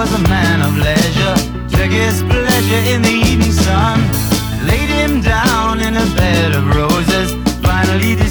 was a man of leisure, took his pleasure in the evening sun, laid him down in a bed of roses, finally